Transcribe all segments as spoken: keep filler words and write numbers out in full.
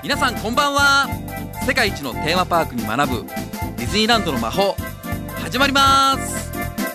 皆さんこんばんは。世界一のテーマパークに学ぶディズニーランドの魔法始まります。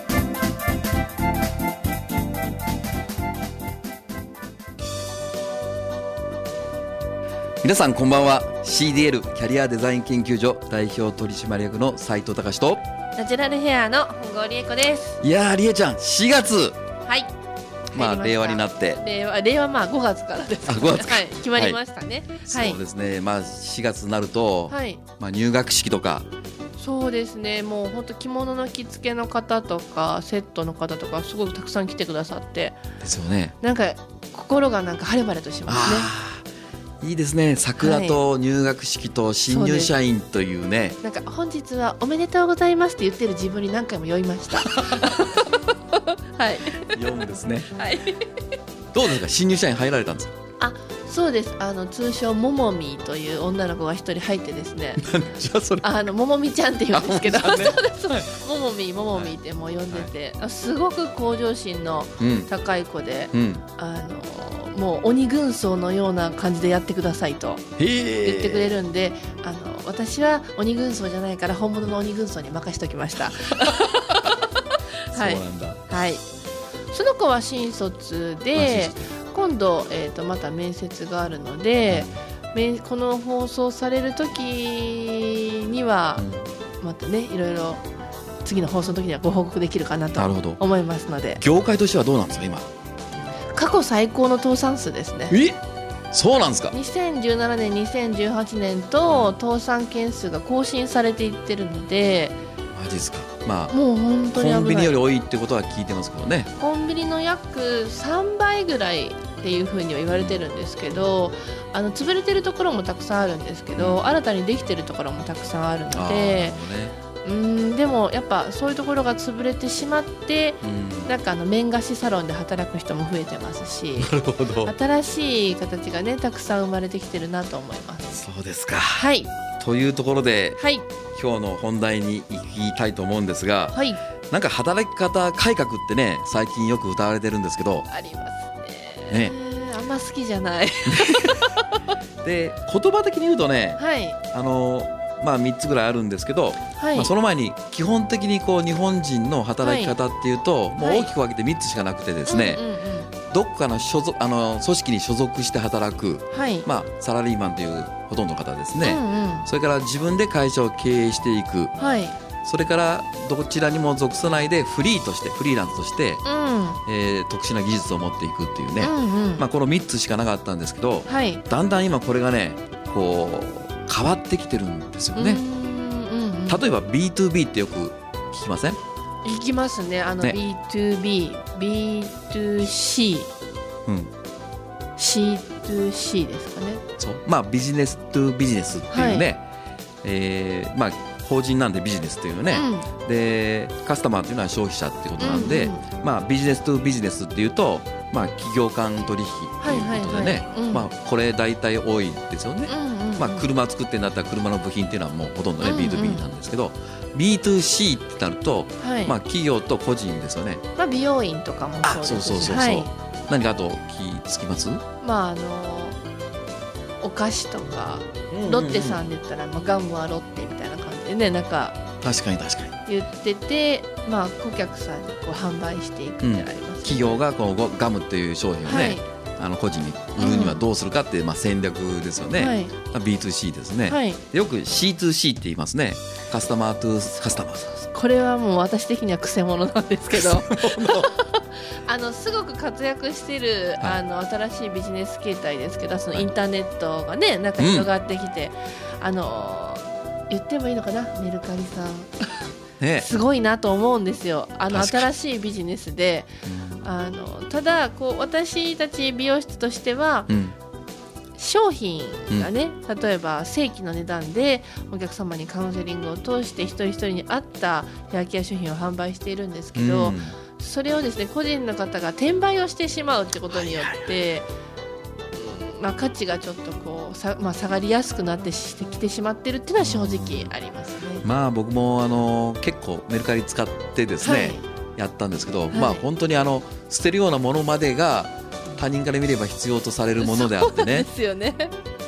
皆さんこんばんは。 シーディーエル キャリアデザイン研究所代表取締役の斉藤隆とナチュラルヘアの本郷理恵子です。 いやーりえちゃんしがつ、 はい、 まあ令和になって令和、令和まあごがつからです、ね、 あごがつか、 はい、決まりましたね、はい、 そうですね。まあしがつになると、 はい、 まあ、入学式とかそうですね。もう本当着物の着付けの方とかセットの方とかすごくたくさん来てくださってですよね。 なんか心がなんか晴れ晴れとしますね。 いいですね。桜と入学式と新入社員というね、はい、 なんか本日はおめでとうございますって言ってる自分に何回も酔いましたはい、 酔うんですね、 はい、 どうですか、新入社員入られたんですか？ あ、そうです。あの通称ももみという女の子が一人入ってですねじゃあそれあのももみちゃんって言うんですけど、 あももちゃんねそうですそうです、ももみももみってもう呼んでて、はい、すごく向上心の高い子で、うんうん、あのもう鬼軍曹のような感じでやってくださいと言ってくれるんで、あの私は鬼軍曹じゃないから本物の鬼軍曹に任せておきましたはい、そうなんだ、はい、その子は新卒で今度、えー、とまた面接があるので、うん、この放送される時には、うん、またねいろいろ次の放送の時にはご報告できるかなと思いますので。 業界としてはどうなんですか今？ 過去最高の倒産数ですね。 え、そうなんですか？ にせんじゅうななねんにせんじゅうはちねんと倒産件数が更新されていってるので。 マジですか？まあ、 もう本当に危ない。 コンビニより多いってことは聞いてますけどね。 コンビニの約さんばいぐらいっていうふうには言われてるんですけど、あの潰れてるところもたくさんあるんですけど、うん、新たにできてるところもたくさんあるので、うん、でもやっぱそういうところが潰れてしまって、うん、なんかあの面貸しサロンで働く人も増えてますし、 なるほど、 新しい形がねたくさん生まれてきてるなと思います。 そうですか。 はい、 というところで、 はい、 今日の本題に行きたいと思うんですが、 はい、 なんか働き方改革ってね最近よく歌われてるんですけど、 ありますね。ね、あんま好きじゃないで言葉的に言うとね、 はい、あのまあ、みっつぐらいあるんですけど、はい、まあ、その前に基本的にこう日本人の働き方っていうと、はい、もう大きく分けてみっつしかなくてですね、はい、うんうんうん、どこかの所属あの組織に所属して働く、はい、まあ、サラリーマンというほとんどの方ですね、うんうん、それから自分で会社を経営していく、はい、それからどちらにも属さないでフリーとしてフリーランスとして、うん、えー、特殊な技術を持っていくっていうね、うんうん、まあ、このみっつしかなかったんですけど、はい、だんだん今これがねこう変わってきてるんですよね。うんうんうん、例えば ビーツービー ってよく聞きません？ 聞きますね。あの、ね、ビーツービー、ビーツーシー、うん、シーツーシー ですかね。 そう、まあビジネストゥビジネスっていうね、はい、えー、まあ法人なんでビジネスっていうね、うん、でカスタマーっていうのは消費者っていうことなんで、うんうん、まあビジネストゥビジネスっていうと、まあ企業間取引ということでね、はいはいはい、うん、まあこれ大体多いですよね。うんうんうん、まあ、車作ってんだったら車の部品っていうのはもうほとんどね、うんうん、ビーツービー なんですけど ビーツーシー ってなると、はい、まあ、企業と個人ですよね。 まあ、美容院とかもそうですし、 そうそうそうそう、はい、何かあと気つきます？ まああのお菓子とか、うんうんうん、ロッテさんで言ったら、まあ、ガムはロッテみたいな感じでね、なんか確かに確かに言ってて、まあ、顧客さんにこう販売していくってあります、ね、うん、 企業がこのガムっていう商品をね、はい、あの個人に売るにはどうするかっていう、まあ、戦略ですよね、はい、ビーツーシー ですね、はい、よく シーツーシー って言いますね。カスタマートゥカスタマー。 これはもう私的には癖者なんですけどあのすごく活躍している、はい、あの新しいビジネス形態ですけど、そのインターネットがねなんか広がってきて、うん、あの言ってもいいのかな、メルカリさんね、すごいなと思うんですよ。あの新しいビジネスで、うん、あのただこう私たち美容室としては、うん、商品がね、うん、例えば正規の値段でお客様にカウンセリングを通して一人一人に合ったヘアケア商品を販売しているんですけど、うん、それをですね個人の方が転売をしてしまうってことによって、はいはいはい、まあ、価値がちょっとこうさ、まあ、下がりやすくなってきてしまっているっていうのは正直ありますね。 まあ、僕もあの結構メルカリ使ってですね、はい、やったんですけど、はい、まあ、本当にあの捨てるようなものまでが他人から見れば必要とされるものであってね。 そうですよね。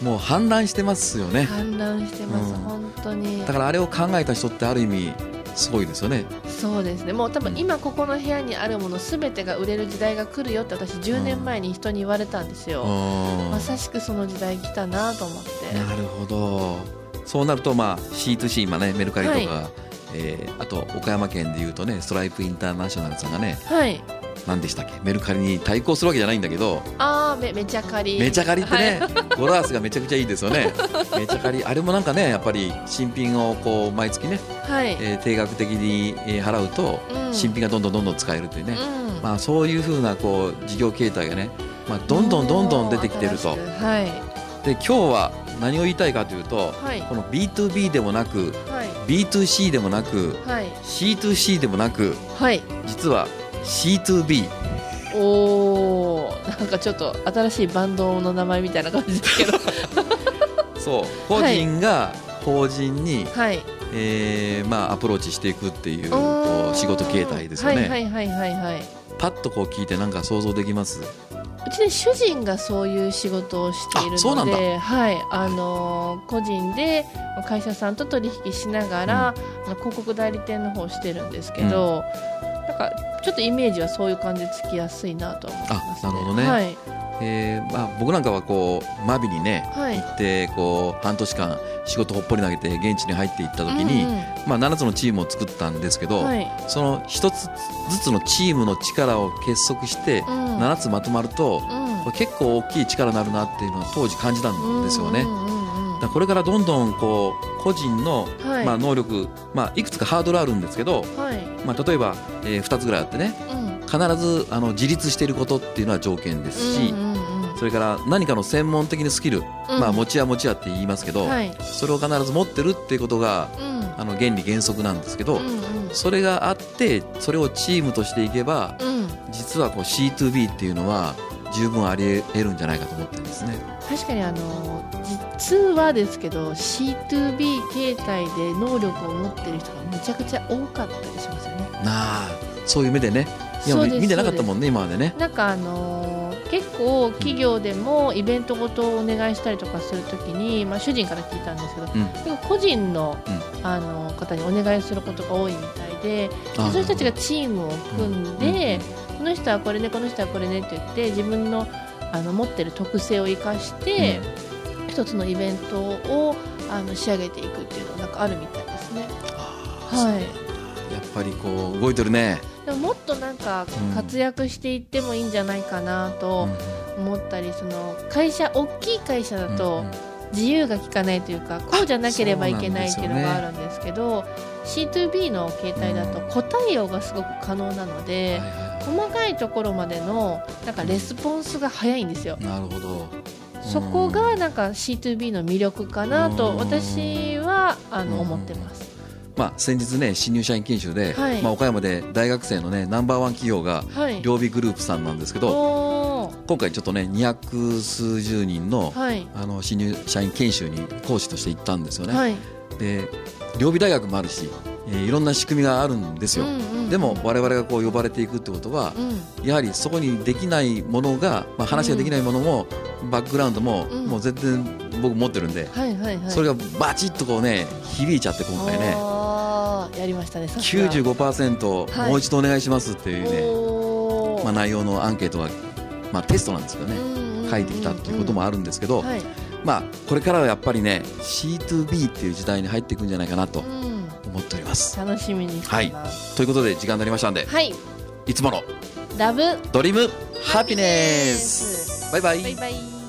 もう氾濫してますよね。 氾濫してます、うん、本当に。 だからあれを考えた人ってある意味すごいですよね。 そうですね。もう多分今ここの部屋にあるもの全てが売れる時代が来るよって私じゅうねんまえに人に言われたんですよ、うん、まさしくその時代来たなと思って。 なるほど。そうなると、まあ、シーツーシー、今ねメルカリとか、はい、えー、あと岡山県でいうとねストライプインターナショナルさんがね、はい、何でしたっけ、メルカリに対抗するわけじゃないんだけど、 あー め, めちゃかりめちゃかりってね、はい、ゴラースがめちゃくちゃいいですよねめちゃかり、あれもなんかねやっぱり新品をこう毎月ね、はい、えー、定額的に払うと新品がどんどんどんどん使えるというね、うん、まあ、そういうふうなこう事業形態がね、まあ、どんどんどんどん出てきてると。はい、で今日は何を言いたいかというと、はい、この ビーツービー でもなく、はい、ビーツーシー でもなく、はい、シーツーシー でもなく、はい、実は シーツービー。 おー、なんかちょっと新しいバンドの名前みたいな感じですけどそう、個人が法人に、はい、えーまあ、アプローチしていくっていう、こう仕事形態ですよね。はいはいはいはいはい。パッとこう聞いてなんか想像できます？ うちで主人がそういう仕事をしているので、はい、あの個人で会社さんと取引しながら、うん、広告代理店の方をしてるんですけど、うん、なんかちょっとイメージはそういう感じでつきやすいなと思いますね。 あ、なるほどね。はい、えーまあ、僕なんかはこうマビにね、はい、行ってこう半年間仕事ほっぽり投げて現地に入っていった時に、うんうん、まあ、ななつのチームを作ったんですけど、はい、そのひとつずつのチームの力を結束してななつまとまると、うん、これ結構大きい力になるなっていうのは当時感じたんですよね。うんうんうんうん、だこれからどんどんこう個人の、はい、まあ、能力、まあ、いくつかハードルあるんですけど、はい、まあ、例えば、えー、ふたつぐらいあってね、うん、必ずあの自立していることっていうのは条件ですし、うんうんうん、それから何かの専門的なスキル、うん、まあ、持ちや持ちやって言いますけど、はい、それを必ず持ってるっていうことが、うん、あの原理原則なんですけど、うんうん、それがあってそれをチームとしていけば、うん、実はこう シーツービー っていうのは十分あり得るんじゃないかと思ってるんですね。 確かにあの実はですけど シーツービー 形態で能力を持ってる人がめちゃくちゃ多かったりしますよね。 なあ、そういう目でね、今見てなかったもんね、今までね。 なんかあのー、結構企業でもイベントごとをお願いしたりとかするときに、まあ、主人から聞いたんですけど、うん、結構個人の、うん、あの方にお願いすることが多いみたいで、その人たちがチームを組んで、うん、この人はこれねこの人はこれねって言って自分の、あの持ってる特性を生かして、うん、一つのイベントをあの仕上げていくっていうのがなんかあるみたいですね。 はい、やっぱりこう動いてるね。 でももっとなんか活躍していってもいいんじゃないかなと思ったり、その会社大きい会社だと自由が利かないというか、こうじゃなければいけないっていうのがあるんですけど、 シーツービー の形態だと個対応がすごく可能なので、細かいところまでのなんかレスポンスが早いんですよ。 なるほど。 そこがなんか シーツービー の魅力かなと私はあの思ってます。 まあ、先日ね新入社員研修で、はい、まあ、岡山で大学生のねナンバーワン企業が両備グループさんなんですけど、はい、今回ちょっとねにひゃくすうじゅうにん の,、はい、あの新入社員研修に講師として行ったんですよね。はい、で両備大学もあるし、えー、いろんな仕組みがあるんですよ。うんうんうん、でも我々がこう呼ばれていくってことは、うん、やはりそこにできないものが、まあ、話ができないものも、うん、バックグラウンドも、うん、もう全然僕持ってるんで、はいはいはい、それがバチッとこうね響いちゃって、今回ねやりましたね。 きゅうじゅうごパーセント もう一度お願いしますっていうね、はい、まあ、内容のアンケートが、まあ、テストなんですけどね、書いてきたっていうこともあるんですけど、はい、まあ、これからはやっぱりね シーツービー っていう時代に入っていくんじゃないかなと思っております。 楽しみにしてます。はい、 ということで時間になりましたんで、はい、いつものラブドリームハピネス、バイバイ。 バイバイ。